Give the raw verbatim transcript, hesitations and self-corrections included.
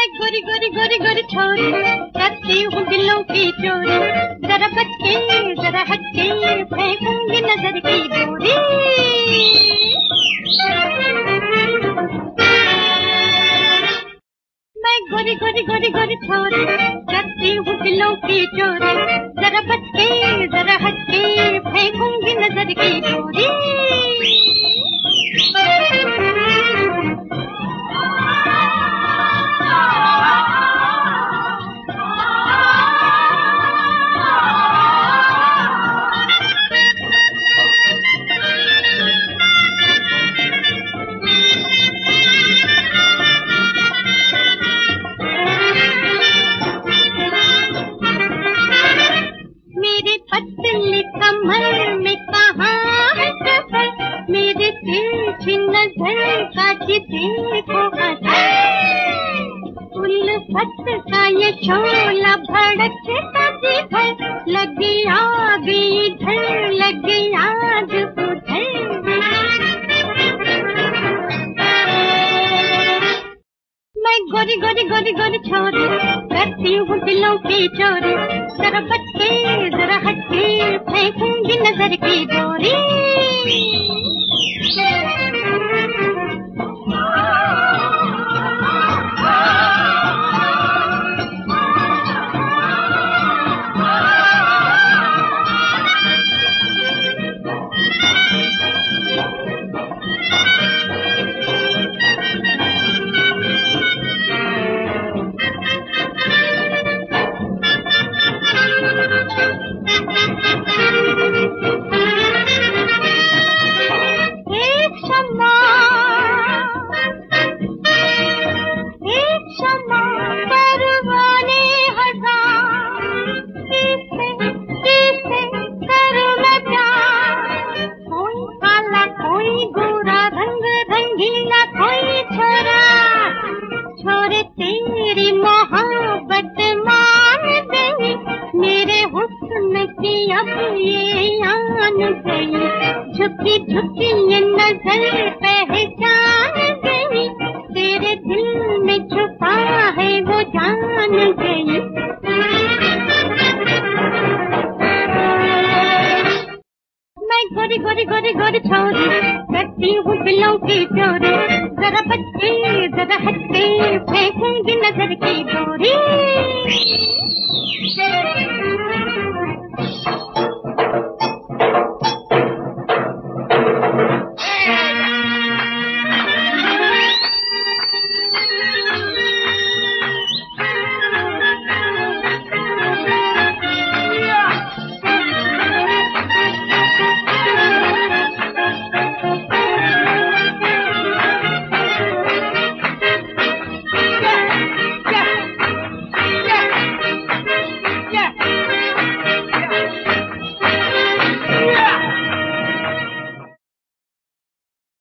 गोरी गोरी गोरी गोरी छोरी करती हूँ दिलों की चोरी, जरा बच के जरा हट के फेंकूंगी नजर की दूरी। मैं गोरी गोरी गोरी गोरी छोरी करती हूँ दिलों की चोरी, जरा बच के जरा हट के फेंकूंगी नजर की दूरी। पतली कमर में कहाँ है सफर, मेरे तिरछी नजर का देखो उल्फत का ये शोला भड़कता जिधर, लगी आग इधर लगी आग उधर। मैं गोरी गोरी गोरी गोरी छोरी करती हूँ दिलों की चोरी, जरा बच के जरा हट के फेंकूंगी नजर की डोरी। छोरे तेरी मोहब्बत मान गई, मेरे हुस्न की अब ये आन गई, झुकी झुकी ये नजर पहचान गई, तेरे दिल में छुपा है वो जान गई। मैं गोरी गोरी गोरी गोरी छोरी करती हूँ दिलों की चोरी, जरा बच के जरा हट के फेंकूंगी नजर की डोरी।